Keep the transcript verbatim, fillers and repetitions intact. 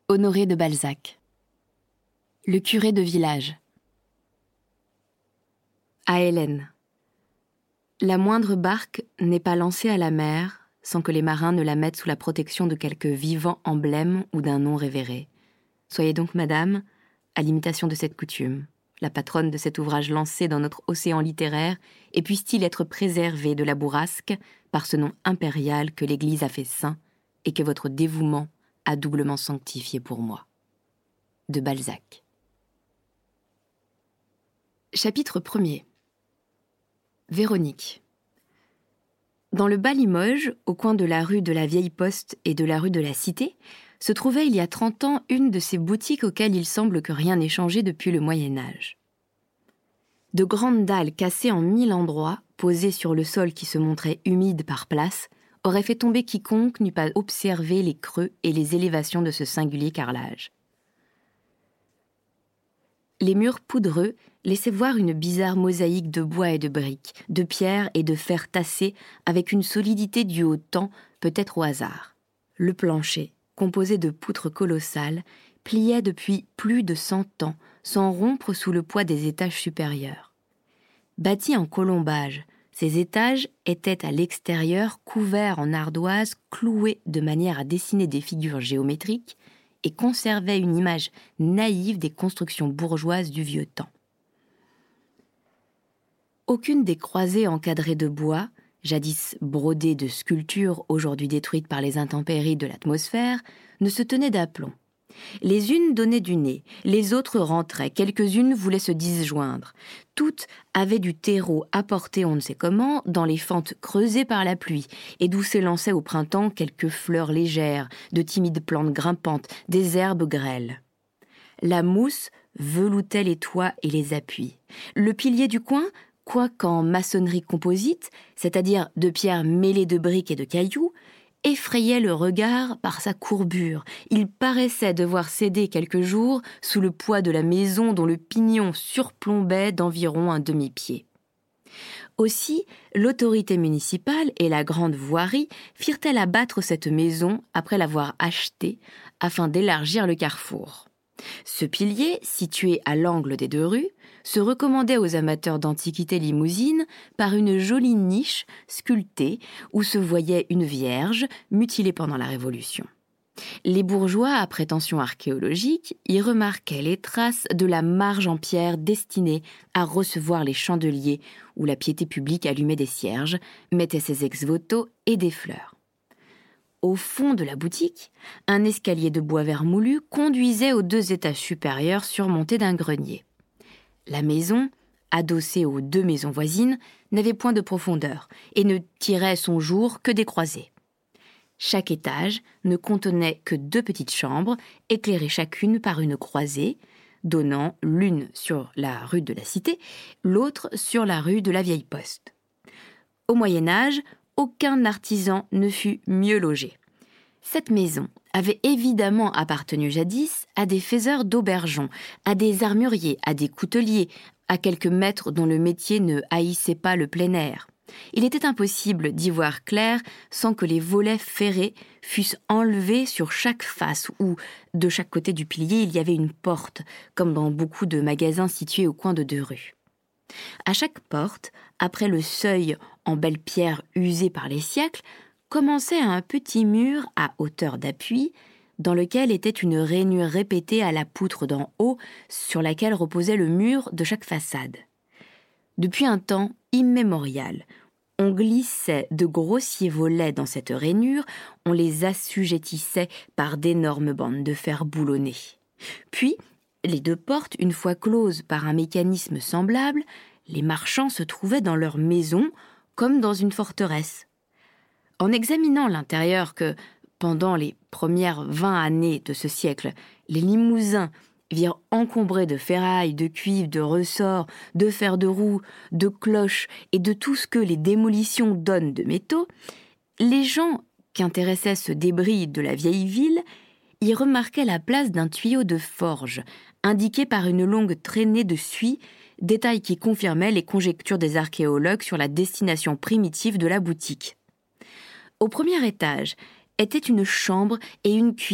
Honoré de Balzac. Le curé de village. À Hélène. La moindre barque n'est pas lancée à la mer sans que les marins ne la mettent sous la protection de quelque vivant emblème ou d'un nom révéré. Soyez donc, madame, à l'imitation de cette coutume, la patronne de cet ouvrage lancé dans notre océan littéraire, et puisse-t-il être préservé de la bourrasque par ce nom impérial que l'Église a fait saint et que votre dévouement a doublement sanctifié pour moi. De Balzac. Chapitre premier. Véronique. Dans le bas Limoges, au coin de la rue de la Vieille Poste et de la rue de la Cité, se trouvait il y a trente ans une de ces boutiques auxquelles il semble que rien n'ait changé depuis le Moyen-Âge. De grandes dalles cassées en mille endroits, posées sur le sol qui se montrait humide par places, auraient fait tomber quiconque n'eût pas observé les creux et les élévations de ce singulier carrelage. Les murs poudreux laissaient voir une bizarre mosaïque de bois et de briques, de pierres et de fer tassés avec une solidité due au temps, peut-être au hasard. Le plancher, composé de poutres colossales, pliait depuis plus de cent ans, sans rompre sous le poids des étages supérieurs. Bâtis en colombage, ces étages étaient à l'extérieur couverts en ardoise clouée de manière à dessiner des figures géométriques et conservaient une image naïve des constructions bourgeoises du vieux temps. Aucune des croisées encadrées de bois, jadis brodées de sculptures aujourd'hui détruites par les intempéries de l'atmosphère, ne se tenait d'aplomb. Les unes donnaient du nez, les autres rentraient, quelques-unes voulaient se disjoindre. Toutes avaient du terreau apporté on ne sait comment dans les fentes creusées par la pluie et d'où s'élançaient au printemps quelques fleurs légères, de timides plantes grimpantes, des herbes grêles. La mousse veloutait les toits et les appuis. Le pilier du coin, quoiqu'en maçonnerie composite, c'est-à-dire de pierres mêlées de briques et de cailloux, effrayait le regard par sa courbure. Il paraissait devoir céder quelques jours sous le poids de la maison dont le pignon surplombait d'environ un demi-pied. Aussi, l'autorité municipale et la grande voirie firent-elles abattre cette maison après l'avoir achetée afin d'élargir le carrefour. Ce pilier, situé à l'angle des deux rues, se recommandait aux amateurs d'antiquités limousines par une jolie niche sculptée où se voyait une vierge mutilée pendant la Révolution. Les bourgeois à prétention archéologique y remarquaient les traces de la marge en pierre destinée à recevoir les chandeliers où la piété publique allumait des cierges, mettait ses ex-voto et des fleurs. Au fond de la boutique, un escalier de bois vermoulu conduisait aux deux étages supérieurs surmontés d'un grenier. La maison, adossée aux deux maisons voisines, n'avait point de profondeur et ne tirait son jour que des croisées. Chaque étage ne contenait que deux petites chambres, éclairées chacune par une croisée, donnant l'une sur la rue de la Cité, l'autre sur la rue de la Vieille Poste. Au Moyen-Âge, aucun artisan ne fut mieux logé. Cette maison avait évidemment appartenu jadis à des faiseurs d'aubergeons, à des armuriers, à des couteliers, à quelques maîtres dont le métier ne haïssait pas le plein air. Il était impossible d'y voir clair sans que les volets ferrés fussent enlevés sur chaque face où, de chaque côté du pilier, il y avait une porte, comme dans beaucoup de magasins situés au coin de deux rues. À chaque porte, après le seuil en belle pierre usée par les siècles, commençait un petit mur à hauteur d'appui, dans lequel était une rainure répétée à la poutre d'en haut, sur laquelle reposait le mur de chaque façade. Depuis un temps immémorial, on glissait de grossiers volets dans cette rainure, on les assujettissait par d'énormes bandes de fer boulonnées. Puis, les deux portes, une fois closes par un mécanisme semblable, les marchands se trouvaient dans leur maison comme dans une forteresse. En examinant l'intérieur que, pendant les premières vingt années de ce siècle, les Limousins virent encombré de ferrailles, de cuivre, de ressorts, de fer de roue, de cloches et de tout ce que les démolitions donnent de métaux, les gens qu'intéressait ce débris de la vieille ville y remarquaient la place d'un tuyau de forge, indiqué par une longue traînée de suie, détail qui confirmait les conjectures des archéologues sur la destination primitive de la boutique. Au premier étage étaient une chambre et une cuisine